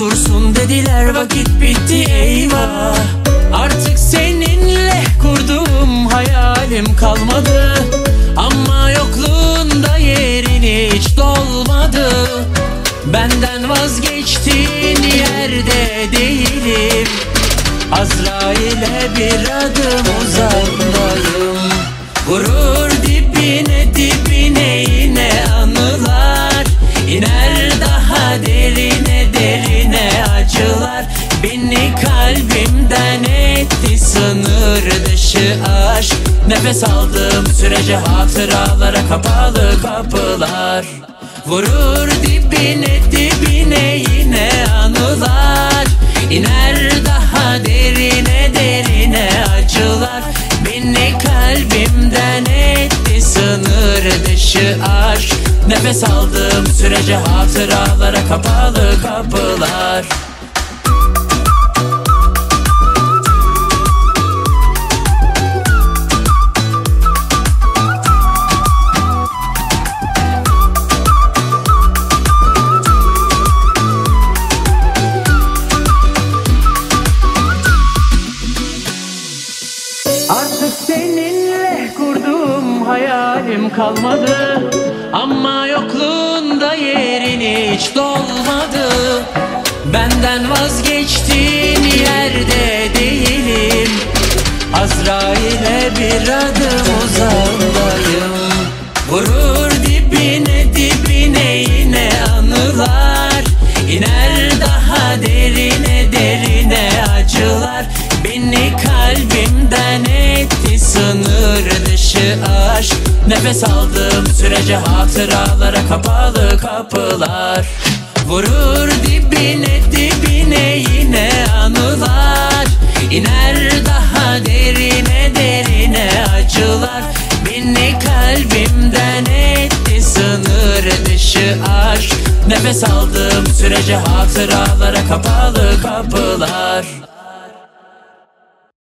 unutursun dediler, vakit bitti eyvah. Artık seninle kurduğum hayalim kalmadı, ama yokluğunda yerin hiç dolmadı. Benden vazgeçtiğin yerde değilim, Azrail'e bir adım uzaktayım. Vurur dibine dibine yine anılar, İner daha derine derine acılar. Beni kalbimden etti sınır dışı aşk. Nefes aldığım sürece hatıralara kapalı kapılar. Vurur dibine dibine yine anılar, İner daha derine derine acılar. Beni kalbimden etti sınır dışı aşk. Nefes aldığım sürece hatıralara kapalı kapılar. Artık seninle kurduğum hayalim kalmadı, ama yokluğunda yerin hiç dolmadı. Benden vazgeçtiğin yerde değilim, Azrail'e bir adım uzaktayım. Vurur dibine dibine yine anılar, İner daha derine derine acılar. Beni kalbimden etti sınır dışı aşk. Nefes aldığım sürece hatıralara kapalı kapılar. Vurur dibine dibine yine anılar, İner daha derine derine acılar. Beni kalbimden etti sınır dışı aşk. Nefes aldığım sürece hatıralara kapalı kapılar.